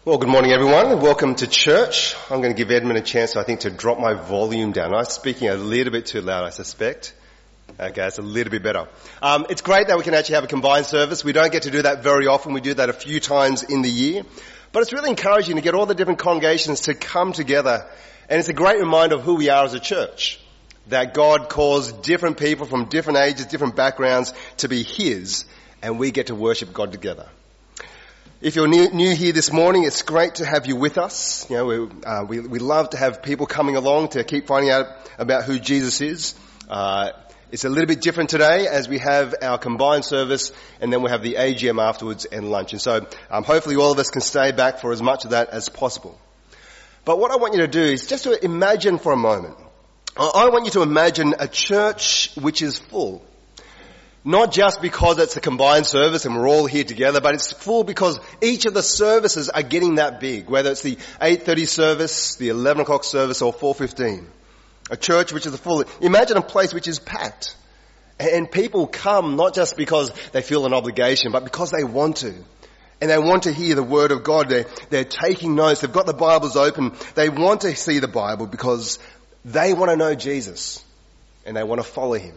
Well, good morning everyone. Welcome to church. I'm going to give Edmund a chance, I think, to drop my volume down. I'm speaking a little bit too loud, I suspect. Okay, it's a little bit better. It's great that we can actually have a combined service. We don't get to do that very often. We do that a few times in the year. But it's really encouraging to get all the different congregations to come together. And it's a great reminder of who we are as a church. That God calls different people from different ages, different backgrounds to be His. And we get to worship God together. If you're new here this morning, it's great to have you with us. You know, we love to have people coming along to keep finding out about who Jesus is. It's a little bit different today as we have our combined service and then we'll have the AGM afterwards and lunch. And so hopefully all of us can stay back for as much of that as possible. But what I want you to do is just to imagine for a moment. I want you to imagine a church which is full. Not just because it's a combined service and we're all here together, but it's full because each of the services are getting that big, whether it's the 8:30 service, the 11 o'clock service, or 4:15. A church which is full. Imagine a place which is packed. And people come not just because they feel an obligation, but because they want to. And they want to hear the Word of God. They're taking notes. They've got the Bibles open. They want to see the Bible because they want to know Jesus. And they want to follow Him.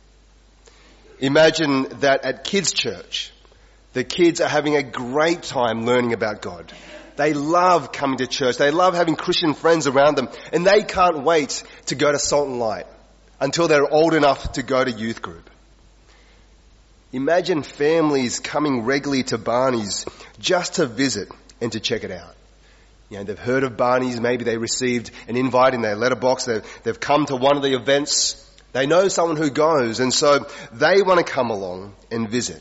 Imagine that at kids' church, the kids are having a great time learning about God. They love coming to church. They love having Christian friends around them. And they can't wait to go to Salt and Light until they're old enough to go to youth group. Imagine families coming regularly to Barney's just to visit and to check it out. You know, they've heard of Barney's. Maybe they received an invite in their letterbox. They've come to one of the events. They know someone who goes, and so they want to come along and visit.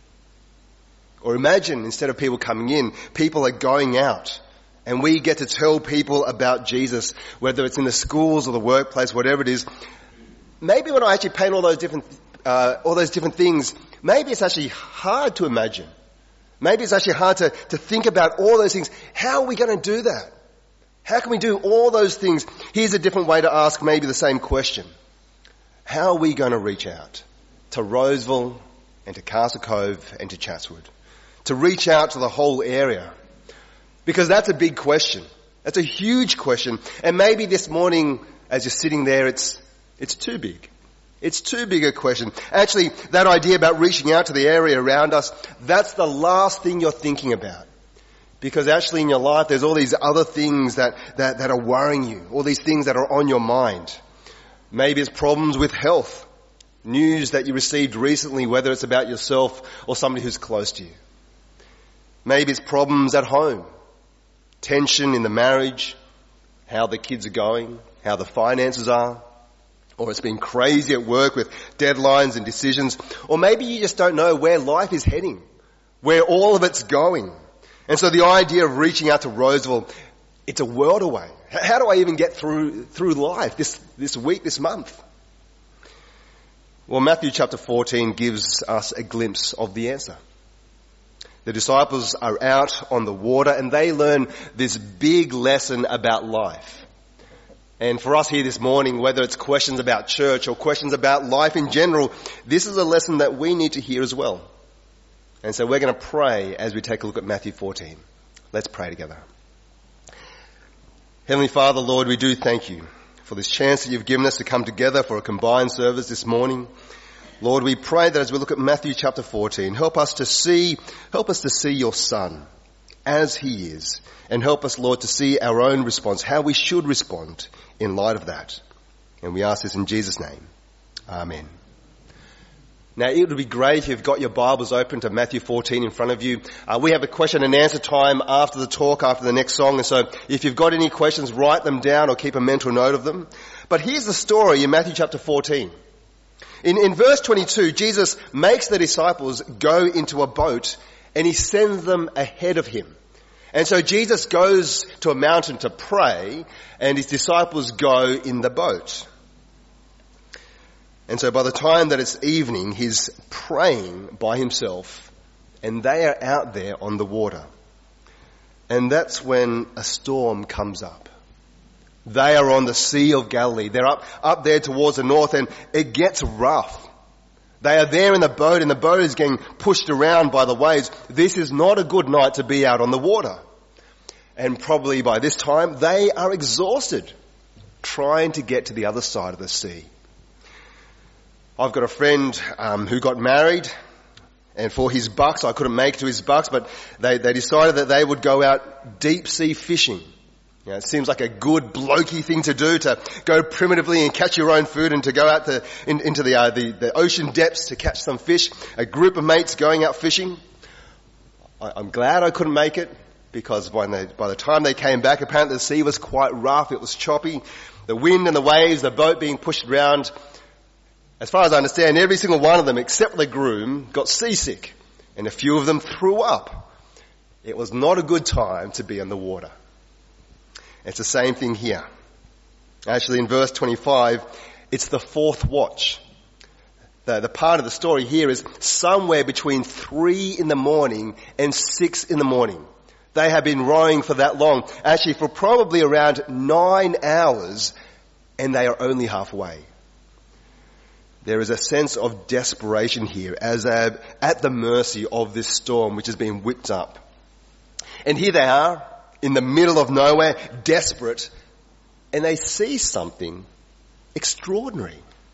Or imagine, instead of people coming in, people are going out, and we get to tell people about Jesus, whether it's in the schools or the workplace, whatever it is. Maybe when I actually paint all those different things, maybe it's actually hard to imagine. Maybe it's actually hard to think about all those things. How are we going to do that? How can we do all those things? Here's a different way to ask maybe the same question. How are we going to reach out to Roseville and to Castle Cove and to Chatswood? To reach out to the whole area? Because that's a big question. That's a huge question. And maybe this morning, as you're sitting there, it's too big. It's too big a question. Actually, that idea about reaching out to the area around us, that's the last thing you're thinking about. Because actually in your life, there's all these other things that are worrying you. All these things that are on your mind. Maybe it's problems with health. News that you received recently, whether it's about yourself or somebody who's close to you. Maybe it's problems at home. Tension in the marriage. How the kids are going. How the finances are. Or it's been crazy at work with deadlines and decisions. Or maybe you just don't know where life is heading. Where all of it's going. And so the idea of reaching out to Roseville, it's a world away. How do I even get through life this week, this month? Well, Matthew chapter 14 gives us a glimpse of the answer. The disciples are out on the water and they learn this big lesson about life. And for us here this morning, whether it's questions about church or questions about life in general, this is a lesson that we need to hear as well. And so we're going to pray as we take a look at Matthew 14. Let's pray together. Heavenly Father, Lord, we do thank you for this chance that you've given us to come together for a combined service this morning. Lord, we pray that as we look at Matthew chapter 14, help us to see your Son as He is, and help us, Lord, to see our own response, how we should respond in light of that. And we ask this in Jesus' name. Amen. Now, it would be great if you've got your Bibles open to Matthew 14 in front of you. We have a question and answer time after the talk, after the next song. And so if you've got any questions, write them down or keep a mental note of them. But here's the story in Matthew chapter 14. In verse 22, Jesus makes the disciples go into a boat and He sends them ahead of Him. And so Jesus goes to a mountain to pray and His disciples go in the boat. And so by the time that it's evening, He's praying by Himself and they are out there on the water. And that's when a storm comes up. They are on the Sea of Galilee. They're up there towards the north and it gets rough. They are there in the boat and the boat is getting pushed around by the waves. This is not a good night to be out on the water. And probably by this time, they are exhausted trying to get to the other side of the sea. I've got a friend who got married, and for his bucks, I couldn't make it to his bucks, but they decided that they would go out deep sea fishing. You know, it seems like a good blokey thing to do, to go primitively and catch your own food and to go out into the ocean depths to catch some fish. A group of mates going out fishing. I'm glad I couldn't make it, because by the time they came back, apparently the sea was quite rough. It was choppy. The wind and the waves, the boat being pushed around. As far as I understand, every single one of them, except for the groom, got seasick. And a few of them threw up. It was not a good time to be on the water. It's the same thing here. Actually, in verse 25, it's the fourth watch. The part of the story here is somewhere between 3 in the morning and 6 in the morning. They have been rowing for that long, actually for probably around 9 hours, and they are only halfway. There is a sense of desperation here as at the mercy of this storm which has been whipped up. And here they are in the middle of nowhere, desperate, and they see something extraordinary.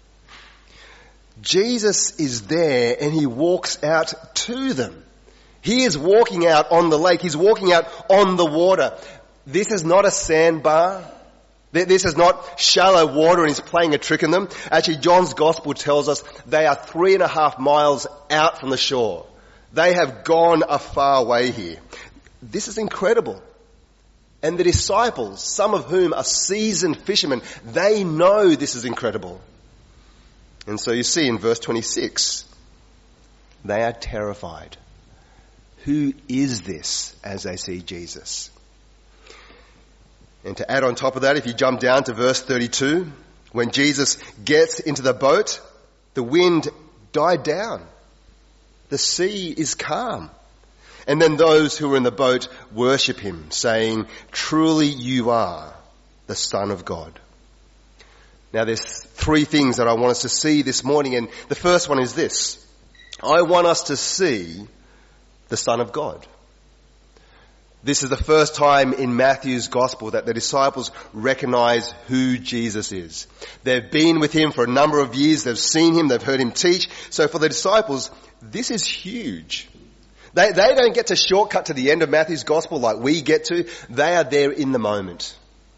Jesus is there and he walks out to them. He is walking out on the lake. He's walking out on the water. This is not a sandbar. This is not shallow water and he's playing a trick on them. Actually, John's gospel tells us they are 3.5 miles out from the shore. They have gone a far way here. This is incredible. And the disciples, some of whom are seasoned fishermen, they know this is incredible. And so you see in verse 26, they are terrified. Who is this, as they see Jesus? And to add on top of that, if you jump down to verse 32, when Jesus gets into the boat, the wind died down. The sea is calm. And then those who are in the boat worship him, saying, "Truly you are the Son of God." Now there's 3 things that I want us to see this morning, and the first one is this. I want us to see the Son of God. This is the first time in Matthew's gospel that the disciples recognize who Jesus is. They've been with him for a number of years. They've seen him. They've heard him teach. So for the disciples, this is huge. They don't get to shortcut to the end of Matthew's gospel like we get to. They are there in the moment.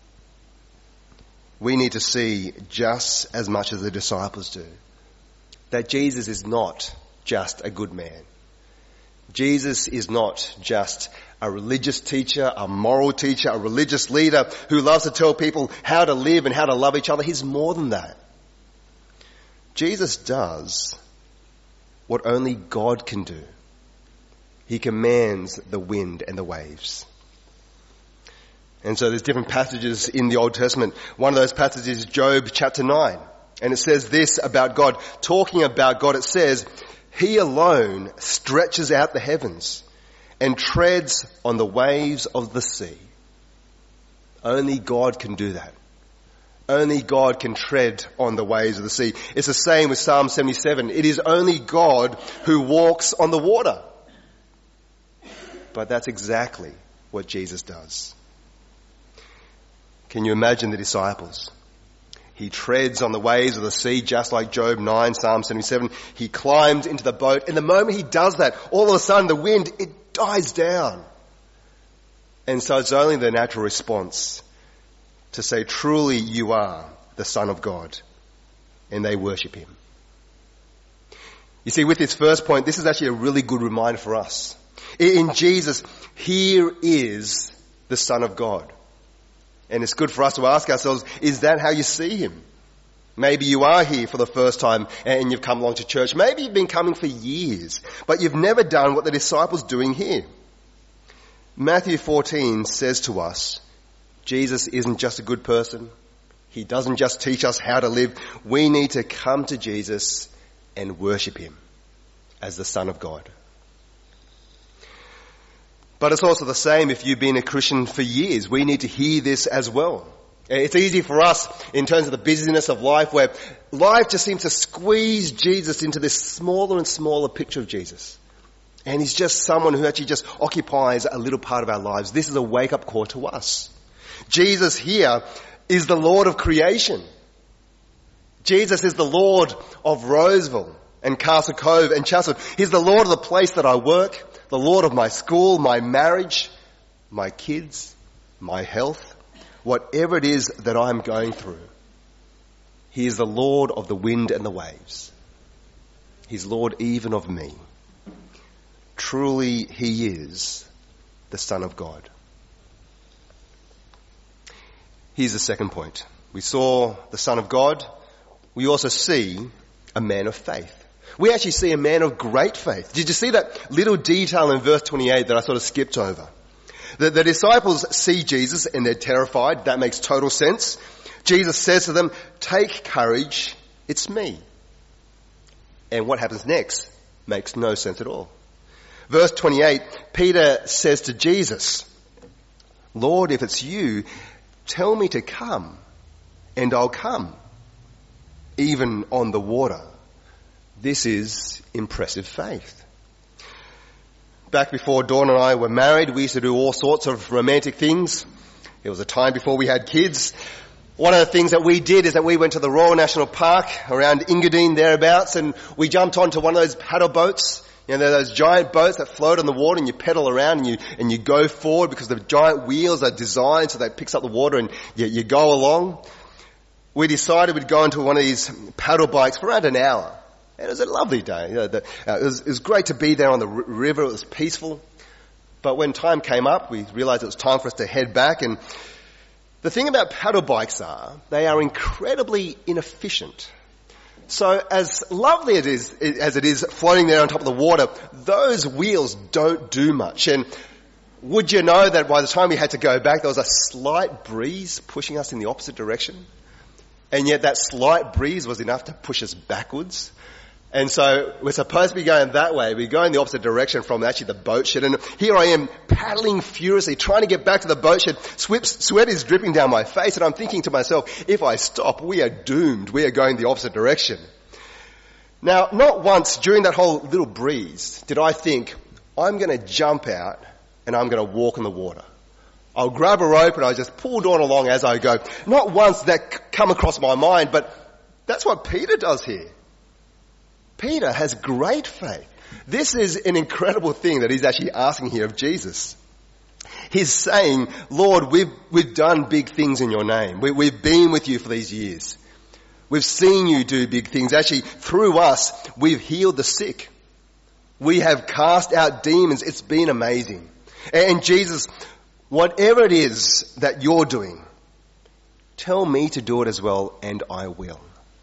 We need to see just as much as the disciples do that Jesus is not just a good man. Jesus is not just a religious teacher, a moral teacher, a religious leader who loves to tell people how to live and how to love each other. He's more than that. Jesus does what only God can do. He commands the wind and the waves. And so there's different passages in the Old Testament. One of those passages is Job chapter 9. And it says this about God. Talking about God, it says, "He alone stretches out the heavens and treads on the waves of the sea." Only God can do that. Only God can tread on the waves of the sea. It's the same with Psalm 77. It is only God who walks on the water. But that's exactly what Jesus does. Can you imagine the disciples? He treads on the waves of the sea just like Job 9, Psalm 77. He climbs into the boat, and the moment he does that, all of a sudden the wind, it dies down. And so it's only the natural response to say, "Truly you are the Son of God." And they worship him. You see, with this first point, this is actually a really good reminder for us. In Jesus, here is the Son of God. And it's good for us to ask ourselves, is that how you see him? Maybe you are here for the first time and you've come along to church. Maybe you've been coming for years, but you've never done what the disciples are doing here. Matthew 14 says to us, Jesus isn't just a good person. He doesn't just teach us how to live. We need to come to Jesus and worship him as the Son of God. But it's also the same if you've been a Christian for years. We need to hear this as well. It's easy for us in terms of the busyness of life, where life just seems to squeeze Jesus into this smaller and smaller picture of Jesus. And he's just someone who actually just occupies a little part of our lives. This is a wake-up call to us. Jesus here is the Lord of creation. Jesus is the Lord of Roseville and Castle Cove and Chatswood. He's the Lord of the place that I work, the Lord of my school, my marriage, my kids, my health, whatever it is that I'm going through. He is the Lord of the wind and the waves. He's Lord even of me. Truly, he is the Son of God. Here's the second point. We saw the Son of God. We also see a man of faith. We actually see a man of great faith. Did you see that little detail in verse 28 that I sort of skipped over? The disciples see Jesus and they're terrified. That makes total sense. Jesus says to them, "Take courage, it's me." And what happens next makes no sense at all. Verse 28, Peter says to Jesus, "Lord, if it's you, tell me to come, and I'll come, even on the water." This is impressive faith. Back before Dawn and I were married, we used to do all sorts of romantic things. It was a time before we had kids. One of the things that we did is that we went to the Royal National Park around Engadine thereabouts, and we jumped onto one of those paddle boats. You know, those giant boats that float on the water, and you pedal around and you go forward because the giant wheels are designed so that it picks up the water and you go along. We decided we'd go into one of these paddle bikes for around an hour. And it was a lovely day. You know, it was great to be there on the river. It was peaceful. But when time came up, we realized it was time for us to head back. And the thing about paddle bikes they are incredibly inefficient. So as lovely as it is floating there on top of the water, those wheels don't do much. And would you know that by the time we had to go back, there was a slight breeze pushing us in the opposite direction? And yet that slight breeze was enough to push us backwards. And so we're supposed to be going that way. We go in the opposite direction from actually the boat shed. And here I am paddling furiously, trying to get back to the boat shed. Sweat is dripping down my face. And I'm thinking to myself, if I stop, we are doomed. We are going the opposite direction. Now, not once during that whole little breeze did I think, I'm going to jump out and I'm going to walk in the water. I'll grab a rope and I'll just pull Dawn along as I go. Not once did that come across my mind, but that's what Peter does here. Peter has great faith. This is an incredible thing that he's actually asking here of Jesus. He's saying, "Lord, we've done big things in your name. We've been with you for these years. We've seen you do big things. Actually, through us, we've healed the sick. We have cast out demons. It's been amazing. And Jesus, whatever it is that you're doing, tell me to do it as well, and I will.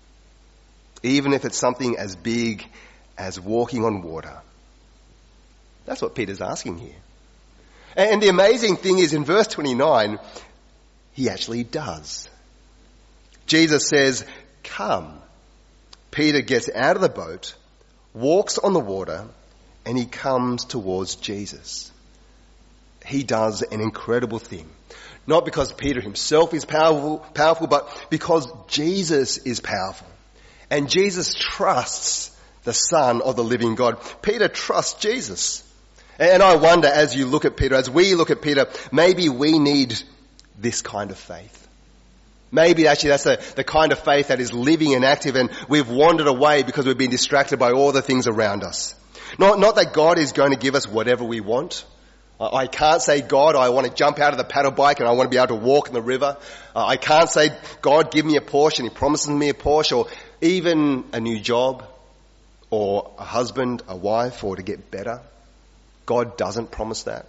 Even if it's something as big as walking on water." That's what Peter's asking here. And the amazing thing is in verse 29, he actually does. Jesus says, "Come." Peter gets out of the boat, walks on the water, and he comes towards Jesus. He does an incredible thing. Not because Peter himself is powerful, but because Jesus is powerful. And Jesus trusts the Son of the living God. Peter trusts Jesus. And I wonder, as you look at Peter, as we look at Peter, maybe we need this kind of faith. Maybe actually that's the kind of faith that is living and active, and we've wandered away because we've been distracted by all the things around us. Not that God is going to give us whatever we want. I can't say, "God, I want to jump out of the paddle bike and I want to be able to walk in the river." I can't say, "God, give me a Porsche," and he promises me a Porsche, or even a new job, or a husband, a wife, or to get better. God doesn't promise that.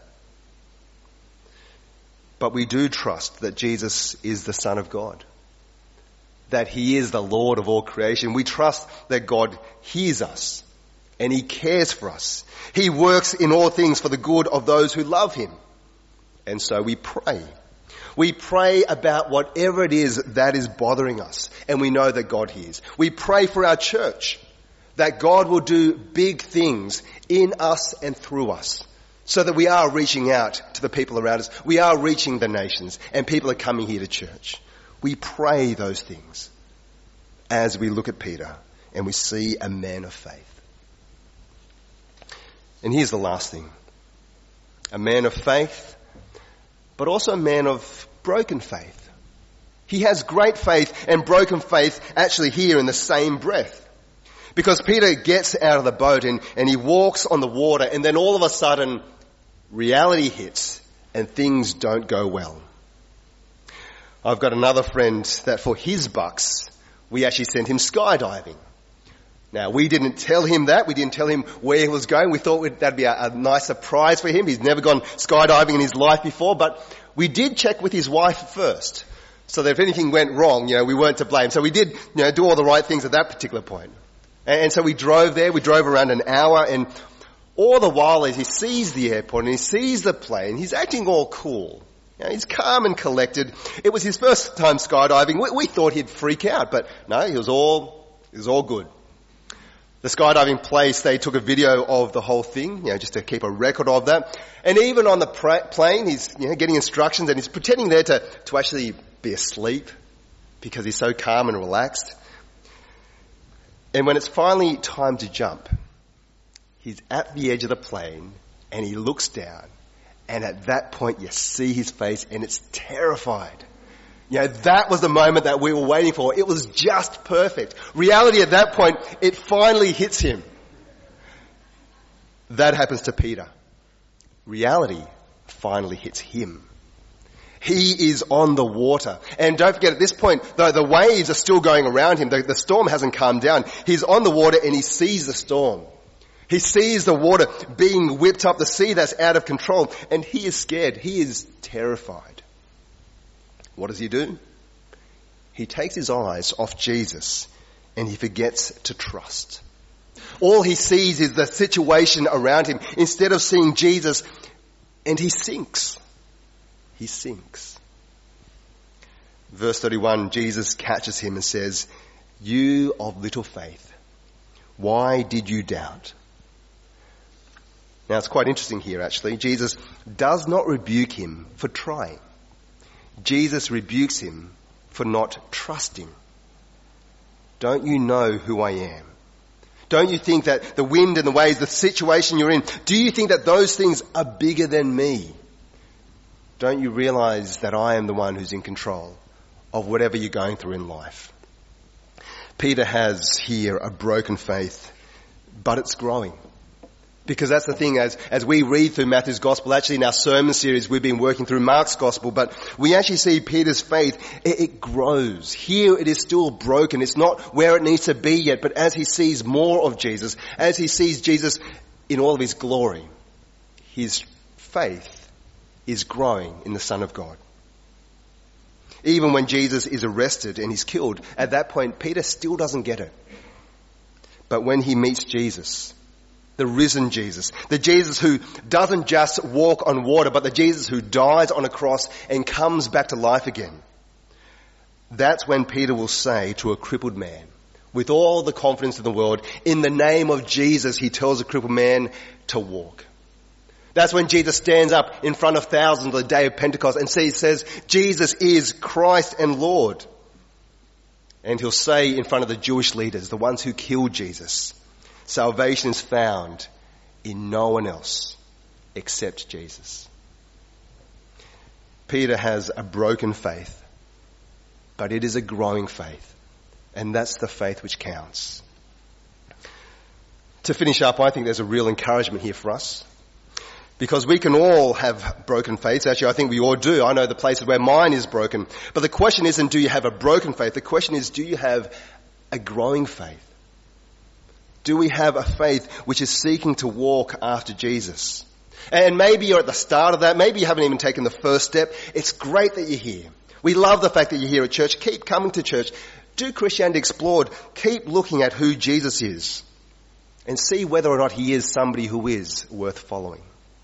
But we do trust that Jesus is the Son of God, that he is the Lord of all creation. We trust that God hears us and he cares for us. He works in all things for the good of those who love him. And so we pray. We pray about whatever it is that is bothering us, and we know that God hears. We pray for our church, that God will do big things in us and through us, so that we are reaching out to the people around us. We are reaching the nations, and people are coming here to church. We pray those things as we look at Peter and we see a man of faith. And here's the last thing. A man of faith, but also a man of broken faith. He has great faith and broken faith actually here in the same breath. Because Peter gets out of the boat and he walks on the water, and then all of a sudden reality hits and things don't go well. I've got another friend that for his bucks, we actually sent him skydiving. Now, we didn't tell him that. We didn't tell him where he was going. We thought that'd be a nice surprise for him. He's never gone skydiving in his life before, but we did check with his wife first, so that if anything went wrong, we weren't to blame. So we did, do all the right things at that particular point. And so we drove there. We drove around an hour, and all the while as he sees the airport and he sees the plane, he's acting all cool. He's calm and collected. It was his first time skydiving. We thought he'd freak out, but no, it was all good. The skydiving place, they took a video of the whole thing, just to keep a record of that. And even on the plane, he's getting instructions, and he's pretending there to actually be asleep because he's so calm and relaxed. And when it's finally time to jump, he's at the edge of the plane and he looks down. And at that point, you see his face, and it's terrified. That was the moment that we were waiting for. It was just perfect. Reality at that point, it finally hits him. That happens to Peter. Reality finally hits him. He is on the water. And don't forget, at this point, though the waves are still going around him, the storm hasn't calmed down. He's on the water and he sees the storm. He sees the water being whipped up, the sea that's out of control, and he is scared. He is terrified. What does he do? He takes his eyes off Jesus and he forgets to trust. All he sees is the situation around him instead of seeing Jesus, and he sinks. He sinks. Verse 31, Jesus catches him and says, "You of little faith, why did you doubt?" Now, it's quite interesting here, actually. Jesus does not rebuke him for trying. Jesus rebukes him for not trusting. Don't you know who I am? Don't you think that the wind and the waves, the situation you're in, do you think that those things are bigger than me? Don't you realize that I am the one who's in control of whatever you're going through in life? Peter has here a broken faith, but it's growing. Because that's the thing, as we read through Matthew's Gospel, actually in our sermon series we've been working through Mark's Gospel, but we actually see Peter's faith, it grows. Here it is still broken. It's not where it needs to be yet, but as he sees more of Jesus, as he sees Jesus in all of his glory, his faith is growing in the Son of God. Even when Jesus is arrested and he's killed, at that point Peter still doesn't get it. But when he meets Jesus, the risen Jesus, the Jesus who doesn't just walk on water, but the Jesus who dies on a cross and comes back to life again. That's when Peter will say to a crippled man, with all the confidence in the world, in the name of Jesus, he tells a crippled man to walk. That's when Jesus stands up in front of thousands on the day of Pentecost and says, Jesus is Christ and Lord. And he'll say in front of the Jewish leaders, the ones who killed Jesus, salvation is found in no one else except Jesus. Peter has a broken faith, but it is a growing faith, and that's the faith which counts. To finish up, I think there's a real encouragement here for us, because we can all have broken faiths. Actually, I think we all do. I know the places where mine is broken. But the question isn't, do you have a broken faith? The question is, do you have a growing faith? Do we have a faith which is seeking to walk after Jesus? And maybe you're at the start of that. Maybe you haven't even taken the first step. It's great that you're here. We love the fact that you're here at church. Keep coming to church. Do Christianity Explored. Keep looking at who Jesus is and see whether or not he is somebody who is worth following.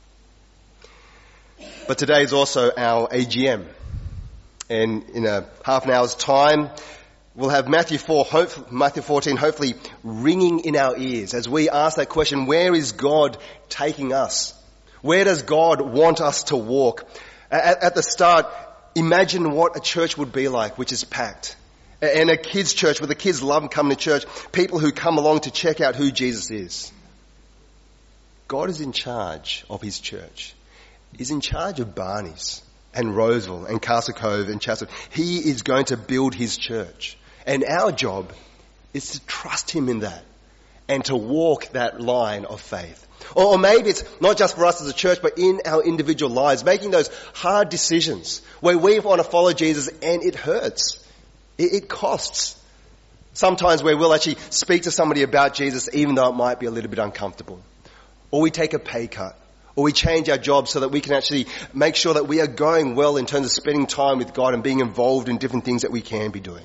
But today is also our AGM. And in a half an hour's time, we'll have Matthew 14 hopefully ringing in our ears as we ask that question, where is God taking us? Where does God want us to walk? At the start, imagine what a church would be like, which is packed. And a kids' church where the kids love coming to church, people who come along to check out who Jesus is. God is in charge of his church. He's in charge of Barney's and Roseville and Castle Cove and Chatswood. He is going to build his church. And our job is to trust him in that and to walk that line of faith. Or maybe it's not just for us as a church, but in our individual lives, making those hard decisions where we want to follow Jesus and it hurts. It costs. Sometimes where we'll actually speak to somebody about Jesus even though it might be a little bit uncomfortable. Or we take a pay cut. Or we change our jobs so that we can actually make sure that we are going well in terms of spending time with God and being involved in different things that we can be doing.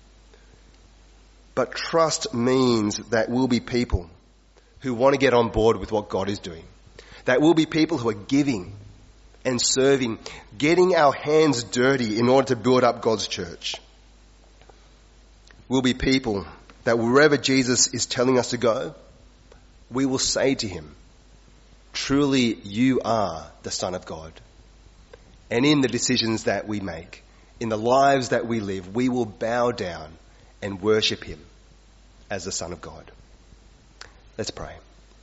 But trust means that we'll be people who want to get on board with what God is doing. That we'll be people who are giving and serving, getting our hands dirty in order to build up God's church. We'll be people that wherever Jesus is telling us to go, we will say to him, truly you are the Son of God. And in the decisions that we make, in the lives that we live, we will bow down and worship him as the Son of God. Let's pray.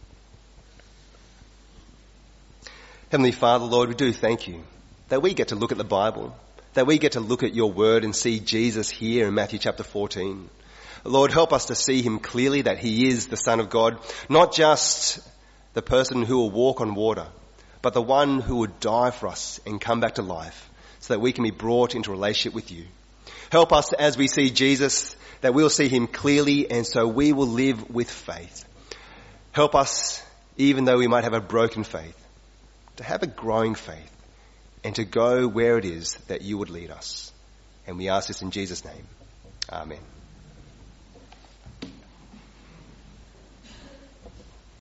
Heavenly Father, Lord, we do thank you that we get to look at the Bible, that we get to look at your word and see Jesus here in Matthew chapter 14. Lord, help us to see him clearly, that he is the Son of God, not just the person who will walk on water, but the one who would die for us and come back to life so that we can be brought into relationship with you. Help us as we see Jesus, that we'll see him clearly and so we will live with faith. Help us, even though we might have a broken faith, to have a growing faith and to go where it is that you would lead us. And we ask this in Jesus' name. Amen.